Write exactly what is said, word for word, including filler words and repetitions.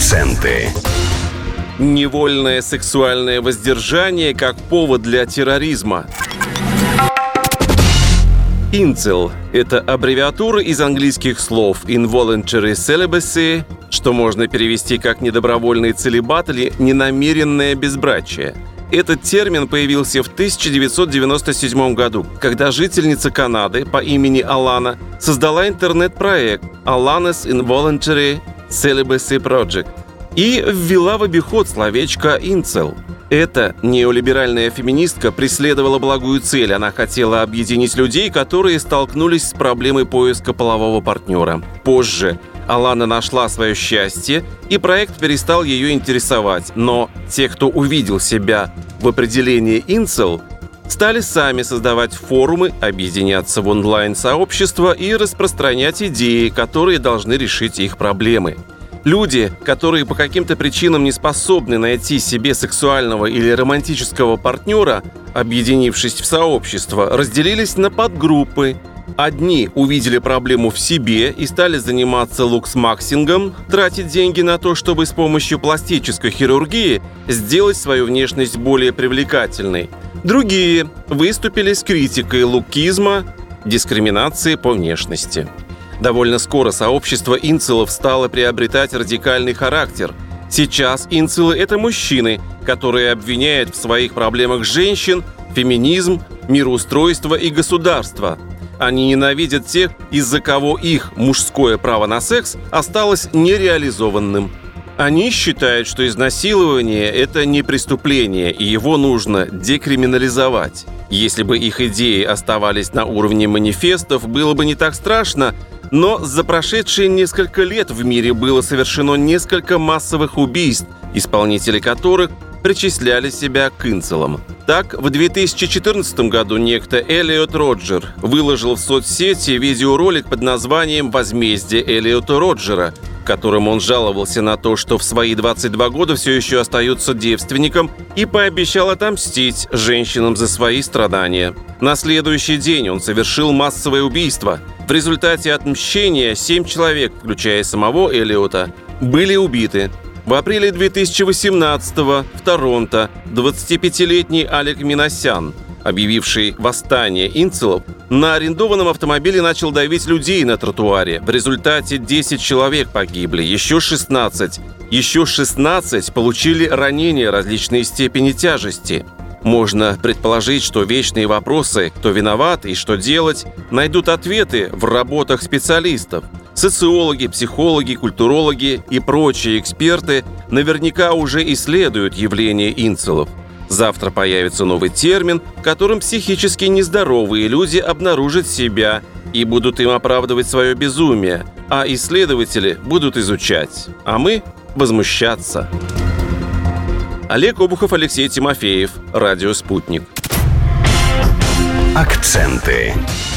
Акценты. Невольное сексуальное воздержание как повод для терроризма. Инцел – это аббревиатура из английских слов involuntary celibacy, что можно перевести как недобровольный целибат или ненамеренное безбрачие. Этот термин появился в тысяча девятьсот девяносто седьмом году, когда жительница Канады по имени Алана создала интернет-проект Alana's Involuntary Celibacy Project и ввела в обиход словечко «инцел». Эта неолиберальная феминистка преследовала благую цель. Она хотела объединить людей, которые столкнулись с проблемой поиска полового партнера. Позже Алана нашла свое счастье, и проект перестал ее интересовать. Но те, кто увидел себя в определении «инцел», стали сами создавать форумы, объединяться в онлайн-сообщества и распространять идеи, которые должны решить их проблемы. Люди, которые по каким-то причинам не способны найти себе сексуального или романтического партнера, объединившись в сообщество, разделились на подгруппы. Одни увидели проблему в себе и стали заниматься луксмаксингом, тратить деньги на то, чтобы с помощью пластической хирургии сделать свою внешность более привлекательной. Другие выступили с критикой лукизма, дискриминации по внешности. Довольно скоро сообщество инцелов стало приобретать радикальный характер. Сейчас инцелы – это мужчины, которые обвиняют в своих проблемах женщин, феминизм, мироустройство и государство. Они ненавидят тех, из-за кого их мужское право на секс осталось нереализованным. Они считают, что изнасилование – это не преступление, и его нужно декриминализовать. Если бы их идеи оставались на уровне манифестов, было бы не так страшно, но за прошедшие несколько лет в мире было совершено несколько массовых убийств, исполнители которых причисляли себя к инцелам. Так, в две тысячи четырнадцатом году некто Эллиот Роджер выложил в соцсети видеоролик под названием «Возмездие Эллиота Роджера», в котором он жаловался на то, что в свои двадцать два года все еще остается девственником, и пообещал отомстить женщинам за свои страдания. На следующий день он совершил массовое убийство. В результате отмщения семь человек, включая самого Эллиота, были убиты. В апреле две тысячи восемнадцатого в Торонто двадцатипятилетний Алек Минасян, объявивший восстание инцелов, на арендованном автомобиле начал давить людей на тротуаре. В результате десять человек погибли, еще шестнадцать. Еще шестнадцать получили ранения различной степени тяжести. Можно предположить, что вечные вопросы «кто виноват» и «что делать» найдут ответы в работах специалистов. Социологи, психологи, культурологи и прочие эксперты наверняка уже исследуют явление инцелов. Завтра появится новый термин, в котором психически нездоровые люди обнаружат себя и будут им оправдывать свое безумие, а исследователи будут изучать, а мы – возмущаться. Олег Обухов, Алексей Тимофеев. Радио «Спутник». Акценты.